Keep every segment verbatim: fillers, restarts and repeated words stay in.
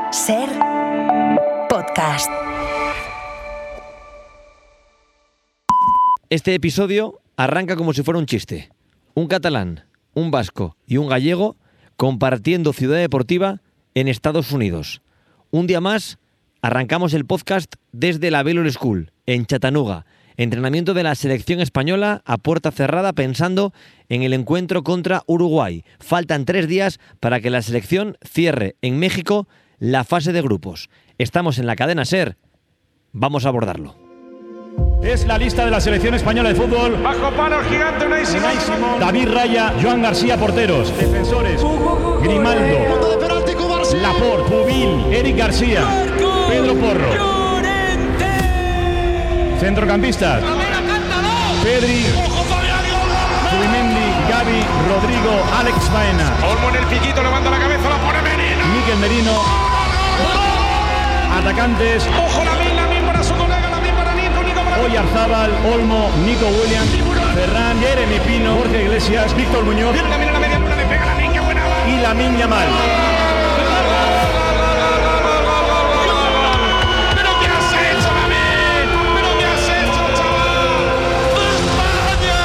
Ser podcast. Este episodio arranca como si fuera un chiste. Un catalán, un vasco y un gallego compartiendo ciudad deportiva en Estados Unidos. Un día más arrancamos el podcast desde la Baylor School, en Chattanooga. Entrenamiento de la selección española a puerta cerrada pensando en el encuentro contra Uruguay. Faltan tres días para que la selección cierre en México la fase de grupos. Estamos en la cadena SER. Vamos a abordarlo. Es la lista de la selección española de fútbol. Bajo palo, el gigante Unai Simón. Unai Simón, David Raya, Joan García, porteros. Defensores: Grimaldo, Laporte, Pubil, Eric García, Pedro Porro. Centrocampistas: Pedri, Zubimendi, Gavi, Rodrigo, Alex Baena. Olmo en el piquito, levanta la cabeza, la pone Merino. Mikel Merino. Atacantes: Ojo, la min, la min para su colega, la min para Nico, Nico para... Oyarzábal, Olmo, Nico Williams, Ferran, Jeremy Pino, Jorge Iglesias, Víctor Muñoz. Viene la min en la media luna, le pega la min, qué buena va. Y Lamine Yamal. ¿Pero qué has hecho, Lamine? ¿Pero qué has hecho, chaval? ¡España!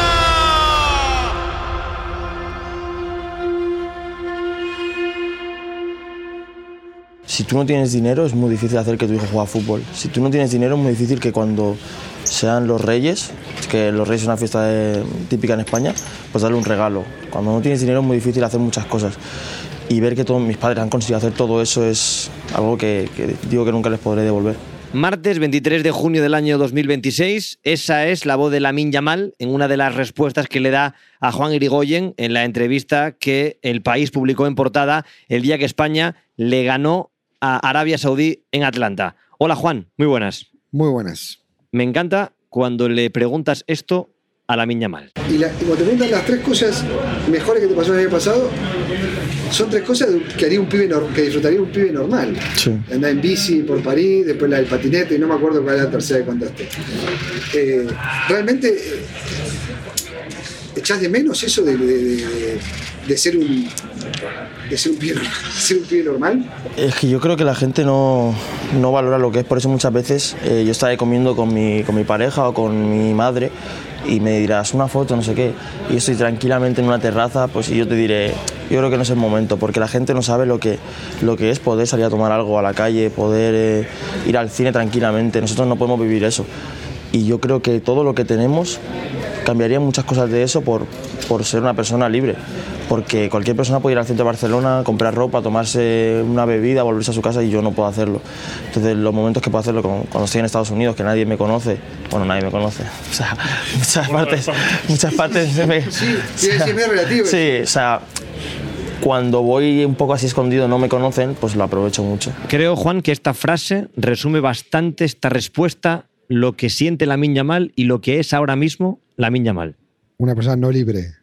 Si tú no tienes dinero es muy difícil hacer que tu hijo juegue a fútbol. Si tú no tienes dinero es muy difícil que cuando sean los Reyes, que los Reyes es una fiesta de, típica en España, pues darle un regalo. Cuando no tienes dinero es muy difícil hacer muchas cosas. Y ver que todos mis padres han conseguido hacer todo eso es algo que, que digo que nunca les podré devolver. Martes veintitrés de junio del año dos mil veintiséis, esa es la voz de Lamine Yamal en una de las respuestas que le da a Juan Irigoyen en la entrevista que El País publicó en portada el día que España le ganó a Arabia Saudí en Atlanta. Hola Juan, muy buenas. Muy buenas. Me encanta cuando le preguntas esto a Lamine Yamal. Y, la, y cuando te preguntan las tres cosas mejores que te pasó el año pasado, son tres cosas que haría un pibe que disfrutaría un pibe normal. Sí. Andar en bici por París, después la del patinete, y no me acuerdo cuál era la tercera que contaste. Eh, realmente eh, echás de menos eso de, de, de, de ser un de ser un pibe, de ser un pibe normal. Es que yo creo que la gente no, no valora lo que es, por eso muchas veces eh, yo estaré comiendo con mi, con mi pareja o con mi madre y me dirás una foto, no sé qué, y yo estoy tranquilamente en una terraza, pues y yo te diré, yo creo que no es el momento, porque la gente no sabe lo que, lo que es poder salir a tomar algo a la calle, poder eh, ir al cine tranquilamente. Nosotros no podemos vivir eso. Y yo creo que todo lo que tenemos cambiaría muchas cosas de eso por, por ser una persona libre. Porque cualquier persona puede ir al centro de Barcelona, comprar ropa, tomarse una bebida, volverse a su casa, y yo no puedo hacerlo. Entonces, los momentos que puedo hacerlo cuando estoy en Estados Unidos, que nadie me conoce, bueno, nadie me conoce, o sea, muchas partes, muchas partes me, Sí, sí, o sea, es relativo. Sí, o sea, cuando voy un poco así escondido, no me conocen, pues lo aprovecho mucho. Creo, Juan, que esta frase resume bastante esta respuesta, lo que siente Lamine Yamal y lo que es ahora mismo Lamine Yamal. Una persona no libre.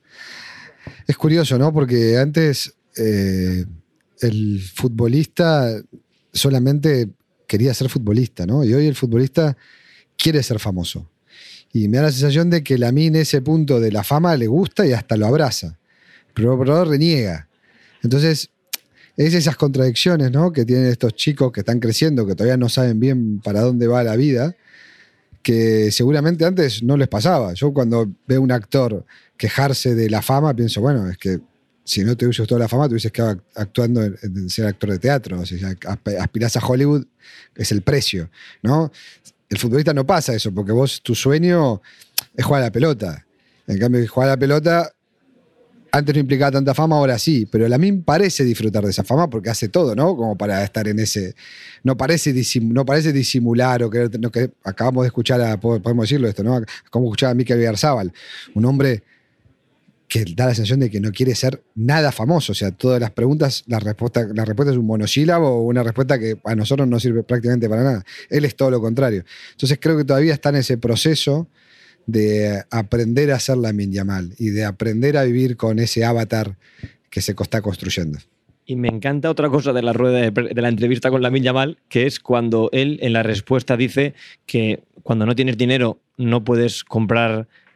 Es curioso, ¿no? Porque antes eh, el futbolista solamente quería ser futbolista, ¿no? Y hoy el futbolista quiere ser famoso. Y me da la sensación de que Lamine ese punto de la fama le gusta y hasta lo abraza. Pero por otro reniega. Entonces, es esas contradicciones, ¿no?, que tienen estos chicos que están creciendo, que todavía no saben bien para dónde va la vida, que seguramente antes no les pasaba. Yo cuando veo a un actor quejarse de la fama, pienso, bueno, es que si no te hubiese gustado la fama, te hubieses quedado actuando en, en ser actor de teatro. O sea, aspirás a Hollywood, es el precio, ¿no? El futbolista no pasa eso, porque vos, tu sueño es jugar a la pelota. En cambio, jugar a la pelota antes no implicaba tanta fama, ahora sí. Pero Lamine parece disfrutar de esa fama porque hace todo, ¿no? Como para estar en ese... No parece, disim, no parece disimular o querer... No, que acabamos de escuchar, a, podemos decirlo esto, ¿no? Como escuchar a Mikel Oyarzábal, un hombre que da la sensación de que no quiere ser nada famoso. O sea, todas las preguntas, la respuesta, la respuesta es un monosílabo o una respuesta que a nosotros no sirve prácticamente para nada. Él es todo lo contrario. Entonces creo que todavía está en ese proceso de aprender a ser Lamine Yamal y de aprender a vivir con ese avatar que se está construyendo. Y me encanta otra cosa de la rueda de, de la entrevista con Lamine Yamal, que es cuando él en la respuesta dice que cuando no tienes dinero no puedes comprar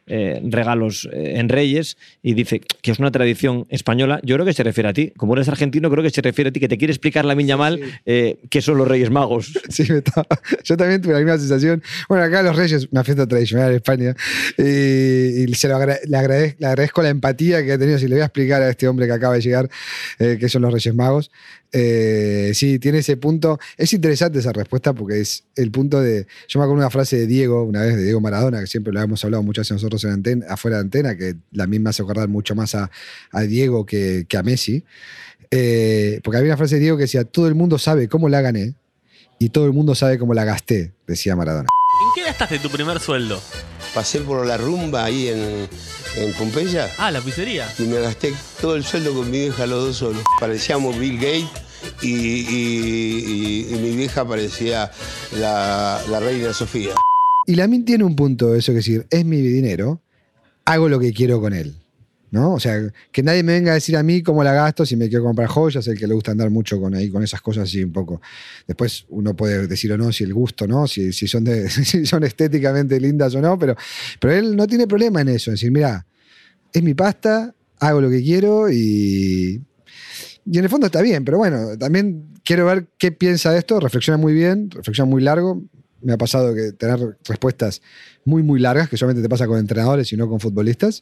eh, regalos eh, en Reyes y dice que es una tradición española. Yo creo que se refiere a ti. Como eres argentino, creo que se refiere a ti, que te quiere explicar Lamine Yamal sí, sí. eh, qué son los Reyes Magos. Sí, me estaba, yo también tuve la misma sensación. Bueno, acá los Reyes, una fiesta tradicional en España, y, y se lo agra- le, agradezco, le agradezco la empatía que ha tenido. Si le voy a explicar a este hombre que acaba de llegar eh, qué son los Reyes Magos. Eh, sí, tiene ese punto. Es interesante esa respuesta porque es el punto de. Yo me acuerdo una frase de Diego, una vez de Diego Maradona, que siempre lo hemos hablado muchas veces nosotros en antena, afuera de antena, que la misma hace acordar mucho más a, a Diego que, que a Messi. Eh, porque había una frase de Diego que decía: todo el mundo sabe cómo la gané y todo el mundo sabe cómo la gasté, decía Maradona. ¿En qué gastaste tu primer sueldo? Pasé por la rumba ahí en, en Pompeya Ah, la pizzería. y me gasté todo el sueldo con mi vieja, los dos solos. Parecíamos Bill Gates y, y, y, y mi vieja parecía la, la reina Sofía. Y Lamine tiene un punto de eso, que decir, es mi dinero, hago lo que quiero con él, ¿no? O sea, que nadie me venga a decir a mí cómo la gasto, si me quiero comprar joyas, el que le gusta andar mucho con ahí con esas cosas así un poco. Después uno puede decir o no si el gusto, ¿no? Si, si, son, de, si son estéticamente lindas o no, pero, pero él no tiene problema en eso, es decir, mira, es mi pasta, hago lo que quiero y... Y en el fondo está bien, pero bueno, también quiero ver qué piensa de esto, reflexiona muy bien, reflexiona muy largo. Me ha pasado que tener respuestas muy, muy largas, que solamente te pasa con entrenadores y no con futbolistas.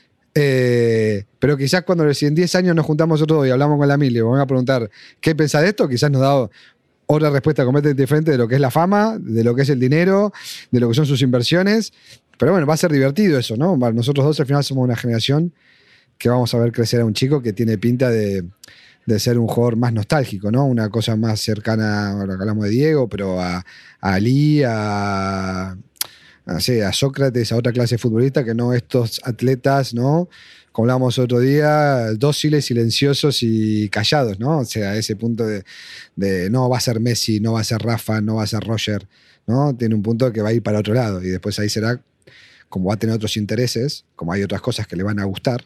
Eh, pero quizás cuando si en diez años nos juntamos nosotros y hablamos con la Mili y vamos a preguntar qué piensa de esto, quizás nos da otra respuesta completamente diferente de lo que es la fama, de lo que es el dinero, de lo que son sus inversiones. Pero bueno, va a ser divertido eso, ¿no? Nosotros dos al final somos una generación que vamos a ver crecer a un chico que tiene pinta de, de ser un jugador más nostálgico, ¿no? Una cosa más cercana a lo que hablamos de Diego, pero a, a Ali, a, a, sí, a Sócrates, a otra clase de futbolista, que no estos atletas, ¿no? Como hablábamos otro día, dóciles, silenciosos y callados, ¿no? O sea, ese punto de, de no va a ser Messi, no va a ser Rafa, no va a ser Roger, ¿no? Tiene un punto que va a ir para otro lado y después ahí será, como va a tener otros intereses, como hay otras cosas que le van a gustar,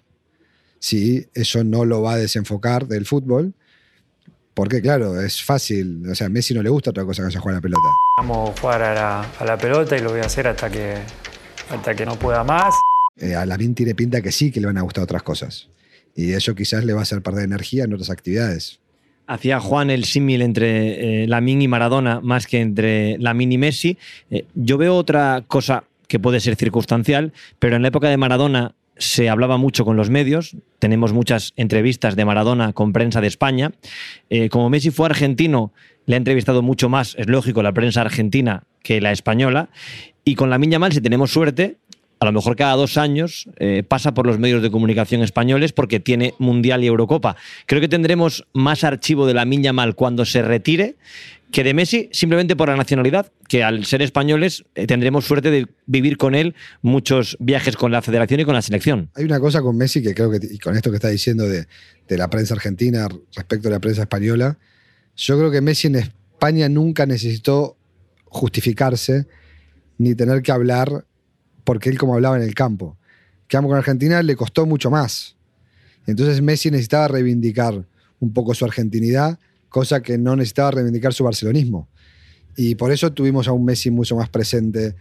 sí, eso no lo va a desenfocar del fútbol, porque claro, es fácil, o sea, a Messi no le gusta otra cosa que sea jugar a la pelota. Vamos a jugar a la, a la pelota y lo voy a hacer hasta que, hasta que no pueda más. Eh, a Lamine tiene pinta que sí que le van a gustar otras cosas, y eso quizás le va a hacer perder energía en otras actividades. Hacía Juan el símil entre eh, Lamine y Maradona más que entre Lamine y Messi. Eh, yo veo otra cosa que puede ser circunstancial, pero en la época de Maradona se hablaba mucho con los medios, tenemos muchas entrevistas de Maradona con prensa de España. Eh, como Messi fue argentino, le ha entrevistado mucho más, es lógico, la prensa argentina que la española, y con Lamine Yamal, si tenemos suerte, a lo mejor cada dos años eh, pasa por los medios de comunicación españoles porque tiene Mundial y Eurocopa. Creo que tendremos más archivo de Lamine Yamal cuando se retire que de Messi, simplemente por la nacionalidad, que al ser españoles eh, tendremos suerte de vivir con él muchos viajes con la federación y con la selección. Hay una cosa con Messi que creo que, y con esto que está diciendo de, de la prensa argentina respecto a la prensa española, yo creo que Messi en España nunca necesitó justificarse ni tener que hablar porque él como hablaba en el campo. Que con Argentina le costó mucho más. Entonces Messi necesitaba reivindicar un poco su argentinidad, cosa que no necesitaba reivindicar su barcelonismo. Y por eso tuvimos a un Messi mucho más presente.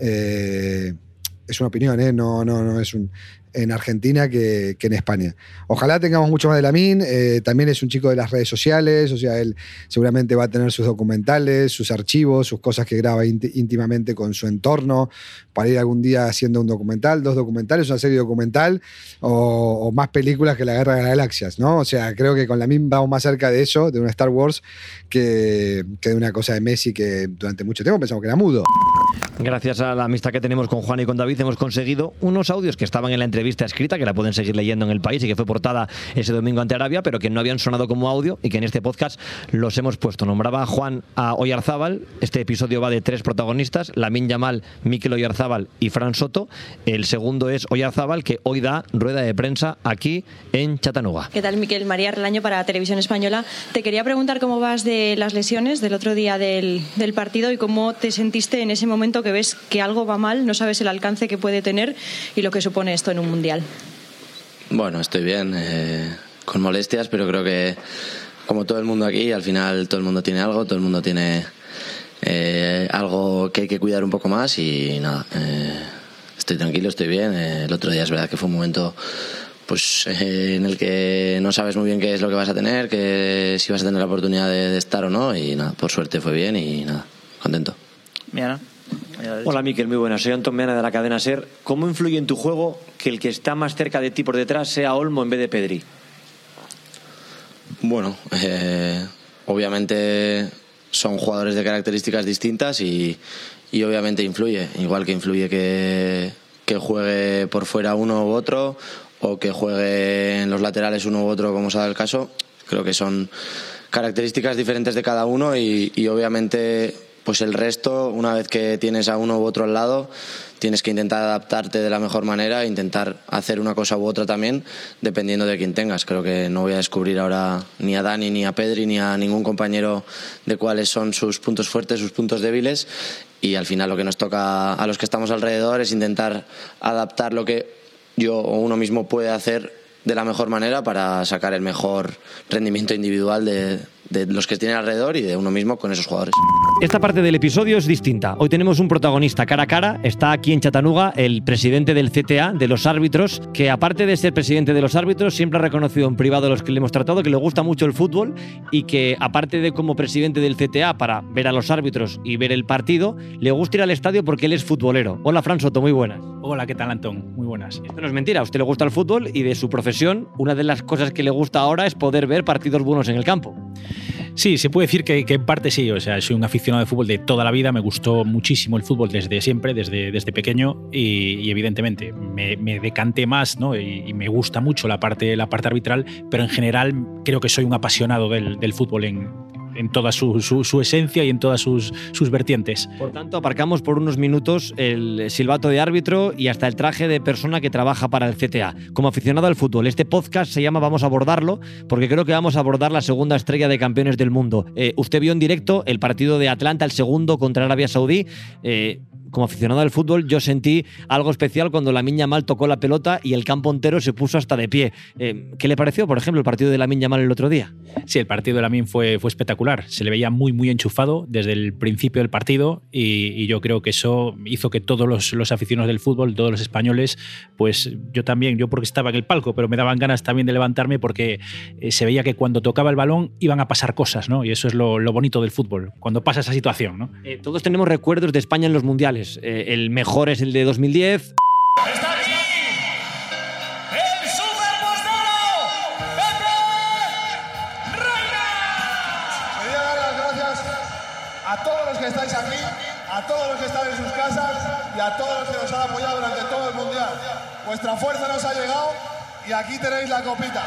Eh, es una opinión, ¿eh? no, no, no es un... en Argentina que, que en España. Ojalá tengamos mucho más de Lamine, eh, también es un chico de las redes sociales, o sea, él seguramente va a tener sus documentales, sus archivos, sus cosas que graba ínti- íntimamente con su entorno, para ir algún día haciendo un documental, dos documentales, una serie documental, o, o más películas que la Guerra de las Galaxias, ¿no? O sea, creo que con Lamine vamos más cerca de eso, de una Star Wars, que, que de una cosa de Messi que durante mucho tiempo pensamos que era mudo. Gracias a la amistad que tenemos con Juan y con David hemos conseguido unos audios que estaban en la entrevista escrita, que la pueden seguir leyendo en El País y que fue portada ese domingo ante Arabia, pero que no habían sonado como audio y que en este podcast los hemos puesto. Nombraba a Juan a Oyarzábal. Este episodio va de tres protagonistas: Lamine Yamal, Mikel Oyarzábal y Fran Soto. El segundo es Oyarzábal, que hoy da rueda de prensa aquí en Chattanooga. ¿Qué tal, Mikel? María Relaño para Televisión Española. Te quería preguntar cómo vas de las lesiones del otro día del, del partido y cómo te sentiste en ese momento que ves que algo va mal, no sabes el alcance que puede tener y lo que supone esto en un mundial. Bueno, estoy bien, eh, con molestias, pero creo que como todo el mundo aquí, al final todo el mundo tiene algo, todo el mundo tiene eh, algo que hay que cuidar un poco más y nada, eh, estoy tranquilo, estoy bien. Eh, el otro día es verdad que fue un momento pues eh, en el que no sabes muy bien qué es lo que vas a tener, que si vas a tener la oportunidad de, de estar o no, y nada, por suerte fue bien y nada, contento. Miana. Hola Miquel, muy buenas. Soy Antón Meana de la cadena SER. ¿Cómo influye en tu juego que el que está más cerca de ti por detrás sea Olmo en vez de Pedri? Bueno, eh, obviamente son jugadores de características distintas y, y obviamente influye, igual que influye que, que juegue por fuera uno u otro o que juegue en los laterales uno u otro, como sea el caso. Creo que son características diferentes de cada uno y, y obviamente pues el resto, una vez que tienes a uno u otro al lado, tienes que intentar adaptarte de la mejor manera e intentar hacer una cosa u otra también, dependiendo de quién tengas. Creo que no voy a descubrir ahora ni a Dani, ni a Pedri, ni a ningún compañero de cuáles son sus puntos fuertes, sus puntos débiles, y al final lo que nos toca a los que estamos alrededor es intentar adaptar lo que yo o uno mismo puede hacer de la mejor manera para sacar el mejor rendimiento individual de, de los que tienen alrededor y de uno mismo con esos jugadores. Esta parte del episodio es distinta. Hoy tenemos un protagonista cara a cara. Está aquí en Chattanooga el presidente del C T A, de los árbitros, que aparte de ser presidente de los árbitros, siempre ha reconocido en privado a los que le hemos tratado que le gusta mucho el fútbol y que aparte de como presidente del C T A para ver a los árbitros y ver el partido, le gusta ir al estadio porque él es futbolero. Hola Fran Soto, muy buenas. Hola, ¿qué tal Antón? Muy buenas. Esto no es mentira, a usted le gusta el fútbol y de su profesión, una de las cosas que le gusta ahora es poder ver partidos buenos en el campo. Sí, se puede decir que, que en parte sí, o sea, soy un aficionado de fútbol de toda la vida, me gustó muchísimo el fútbol desde siempre, desde, desde pequeño y, y evidentemente me, me decanté más, ¿no? y, y me gusta mucho la parte, la parte arbitral, pero en general creo que soy un apasionado del, del fútbol en, en toda su, su, su esencia y en todas sus, sus vertientes. Por tanto, aparcamos por unos minutos el silbato de árbitro y hasta el traje de persona que trabaja para el C T A. Como aficionado al fútbol, este podcast se llama Vamos a abordarlo, porque creo que vamos a abordar la segunda estrella de campeones del mundo. Eh, usted vio en directo el partido de Atlanta, el segundo contra Arabia Saudí. Eh, Como aficionado al fútbol, yo sentí algo especial cuando Lamine Yamal tocó la pelota y el campo entero se puso hasta de pie. Eh, ¿Qué le pareció, por ejemplo, el partido de Lamine Yamal el otro día? Sí, el partido de Lamine fue, fue espectacular. Se le veía muy, muy enchufado desde el principio del partido y, y yo creo que eso hizo que todos los, los aficionados del fútbol, todos los españoles, pues yo también, yo porque estaba en el palco, pero me daban ganas también de levantarme porque eh, se veía que cuando tocaba el balón iban a pasar cosas, ¿no? Y eso es lo, lo bonito del fútbol, cuando pasa esa situación, ¿no? Eh, todos tenemos recuerdos de España en los mundiales. Eh, el mejor es el de dos mil diez. ¡Está aquí! ¡El superpostero! ¡Pepe Reina! Quería dar las gracias a todos los que estáis aquí, a todos los que están en sus casas y a todos los que nos han apoyado durante todo el Mundial. Vuestra fuerza nos ha llegado y aquí tenéis la copita.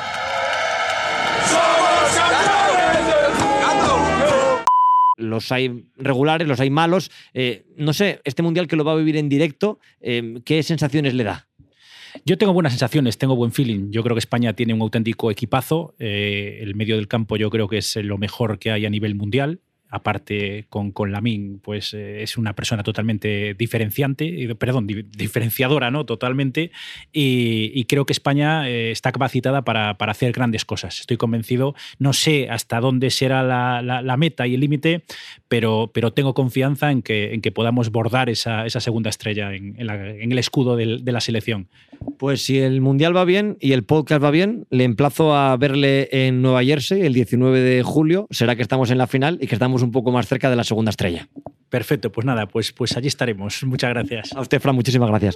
¡Somos campeones del mundo! Los hay regulares, los hay malos. Eh, no sé, este mundial que lo va a vivir en directo, eh, ¿qué sensaciones le da? Yo tengo buenas sensaciones, tengo buen feeling. Yo creo que España tiene un auténtico equipazo. Eh, el medio del campo yo creo que es lo mejor que hay a nivel mundial. Aparte, con, con Lamine, pues eh, es una persona totalmente diferenciante, perdón, di, diferenciadora, ¿no? Totalmente. Y, y creo que España eh, está capacitada para, para hacer grandes cosas. Estoy convencido. No sé hasta dónde será la, la, la meta y el límite, pero, pero tengo confianza en que, en que podamos bordar esa, esa segunda estrella en, en, la, en el escudo del, de la selección. Pues si el Mundial va bien y el podcast va bien, le emplazo a verle en Nueva Jersey el diecinueve de julio. Será que estamos en la final y que estamos un poco más cerca de la segunda estrella. Perfecto, pues nada, pues, pues allí estaremos. Muchas gracias. A usted, Fran, muchísimas gracias.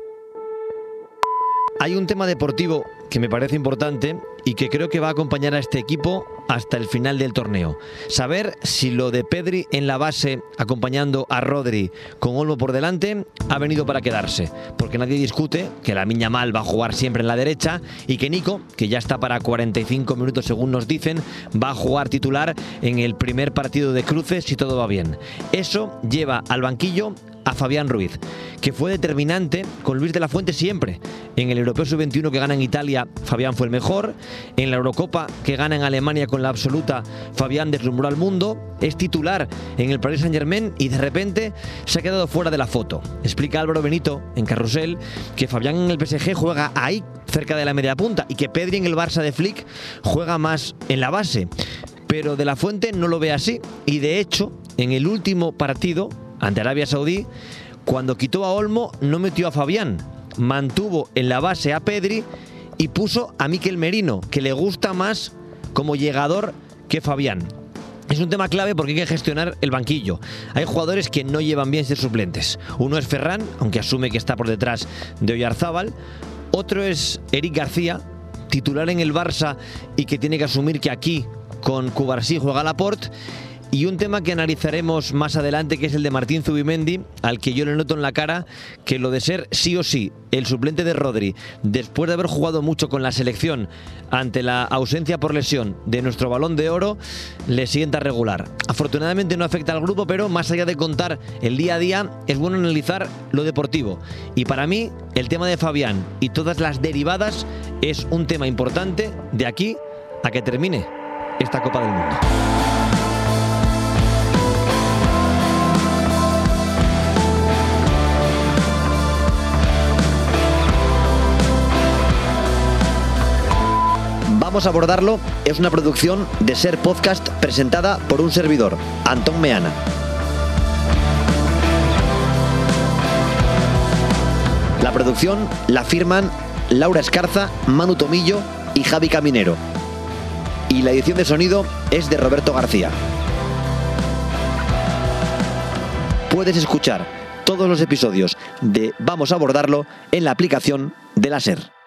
Hay un tema deportivo que me parece importante y que creo que va a acompañar a este equipo hasta el final del torneo. Saber si lo de Pedri en la base, acompañando a Rodri con Olmo por delante, ha venido para quedarse. Porque nadie discute que Lamine Yamal va a jugar siempre en la derecha y que Nico, que ya está para cuarenta y cinco minutos según nos dicen, va a jugar titular en el primer partido de cruces si todo va bien. Eso lleva al banquillo a Fabián Ruiz, que fue determinante con Luis de la Fuente siempre. En el Europeo sub veintiuno que gana en Italia, Fabián fue el mejor. En la Eurocopa que gana en Alemania con la absoluta, Fabián deslumbró al mundo. Es titular en el Paris Saint-Germain y de repente se ha quedado fuera de la foto. Explica Álvaro Benito en Carrusel que Fabián en el P S G juega ahí, cerca de la media punta, y que Pedri en el Barça de Flick juega más en la base. Pero de la Fuente no lo ve así y de hecho, en el último partido ante Arabia Saudí, Cuando quitó a Olmo no metió a Fabián, mantuvo en la base a Pedri y puso a Mikel Merino, que le gusta más como llegador que Fabián. Es un tema clave porque hay que gestionar el banquillo. Hay jugadores que no llevan bien ser suplentes. Uno es Ferran, aunque asume que está por detrás de Oyarzábal. Otro es Eric García, titular en el Barça y que tiene que asumir que aquí con Cubarsí juega Laporte. Y un tema que analizaremos más adelante, que es el de Martín Zubimendi, al que yo le noto en la cara que lo de ser sí o sí el suplente de Rodri, después de haber jugado mucho con la selección ante la ausencia por lesión de nuestro Balón de Oro, le sienta regular. Afortunadamente no afecta al grupo, pero más allá de contar el día a día, es bueno analizar lo deportivo. Y para mí, el tema de Fabián y todas las derivadas es un tema importante de aquí a que termine esta Copa del Mundo. Vamos a abordarlo, es una producción de Ser Podcast presentada por un servidor, Antón Meana. La producción la firman Laura Escarza, Manu Tomillo y Javi Caminero. Y la edición de sonido es de Roberto García. Puedes escuchar todos los episodios de Vamos a abordarlo en la aplicación de la Ser.